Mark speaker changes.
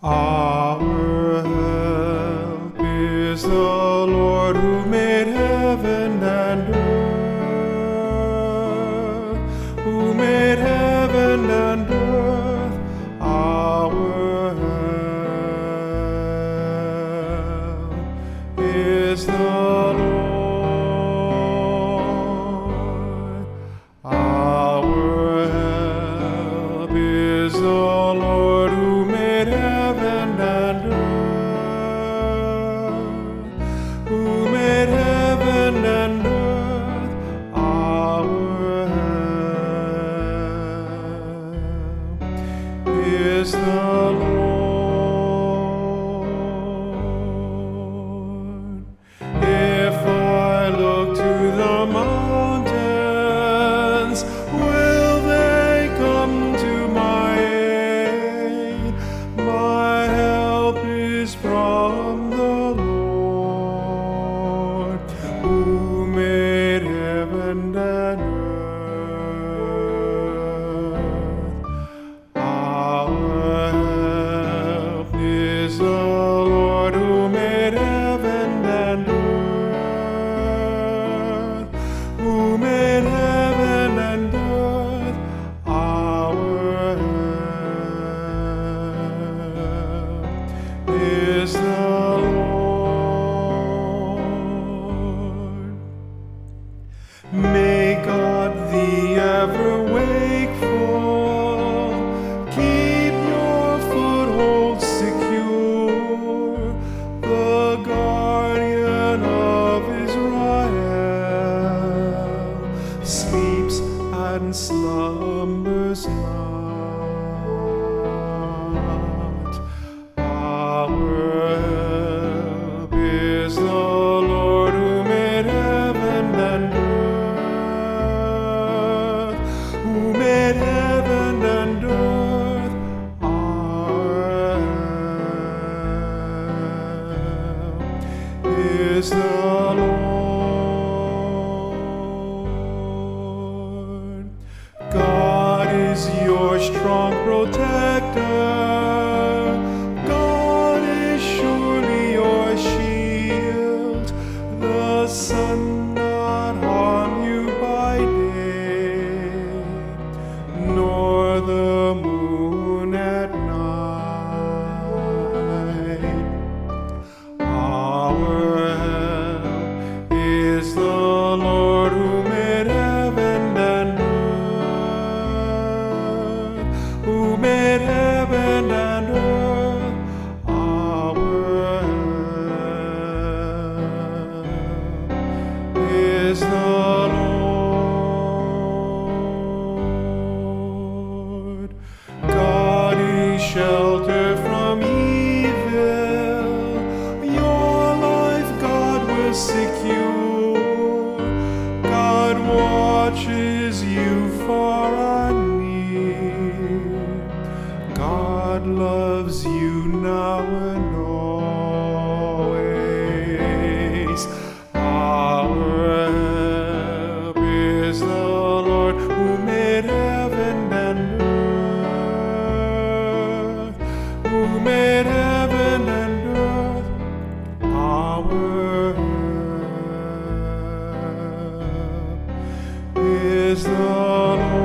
Speaker 1: Our help is the Lord who made heaven and earth, who made heaven and earth. Our help is the Lord. Our help is the Lord who made heaven and earth, who made heaven and earth. Our help is the Lord. If I look to the mountains, will they come to my aid? My help is from the Lord, who made heaven and earth. Our help is the Lord who made heaven and earth, who made heaven and earth. Our help is the Lord. May God thee ever wakeful, keep your foothold secure, the guardian of Israel sleeps and slumbers not. Our help is the Lord who made heaven and earth, who made heaven and earth. Our help is the Lord. God is your strong protector. God is surely your shield. The sun not harm you by day, nor the moon at night. Our help is the Lord who made heaven and earth, who made heaven and earth. Our help is the Lord. God is shelter from evil. Your life God will secure. God watches you far and near. God loves you now and always. Our help is the Lord who made heaven and earth, who made heaven and earth. Our help is the Lord.